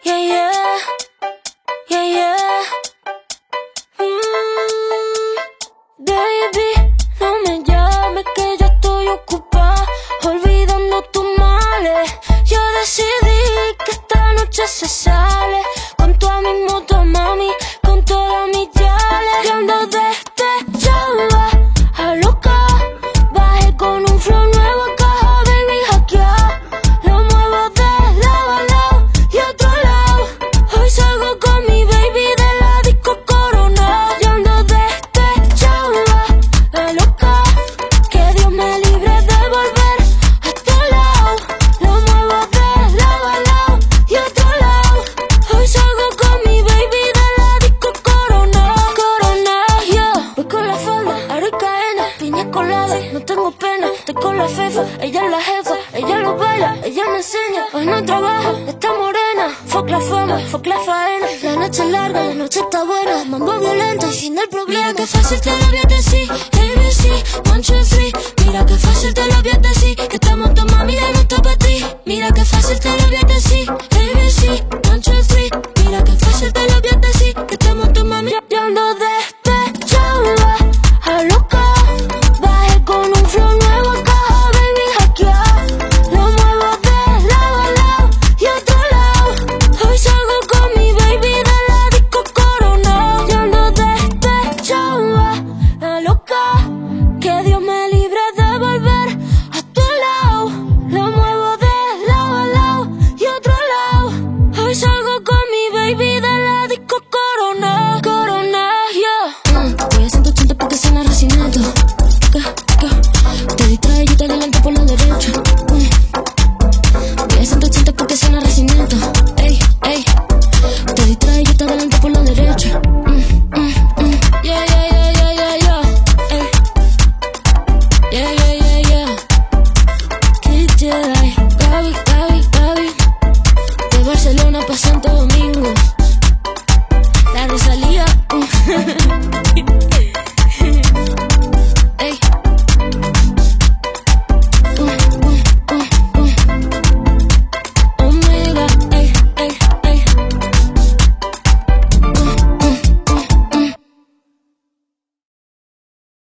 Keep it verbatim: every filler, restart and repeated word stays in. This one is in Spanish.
Yeah, yeah, yeah, yeah. Mm, baby, no me llames que yo estoy ocupada, olvidando tus males. Yo decidí que esta noche se sale, con toda mi moto, mami, con todas mis yales. Yo ando despechada, a loca, bajé con un flow nuevo, caja, baby, hackeada. Lo muevo de lado a lado y otro lado. Hoy salgo con mi baby de la disco Corona. Yo ando despechada, a loca, que Dios me libre de volver a tu lado. Lo muevo de lado a lado y otro lado. Hoy salgo con mi baby de la disco Corona. Corona, yo voy con la falda, aro y cadena, piña colada, no tengo pena. Estoy con la fefa, ella es la jefa, ella lo baila, ella me enseña. Hoy no trabaja, está morena. Fuck la fama, fuck la faena. La noche es larga, la noche está buena. Mambo violento y sin el problema. Mira que fácil te lo voy a decir, A B C, one, two, three. Mira que fácil te lo voy a decir, que esta moto, mami, ya no está para ti. Mira que fácil te lo voy a decir.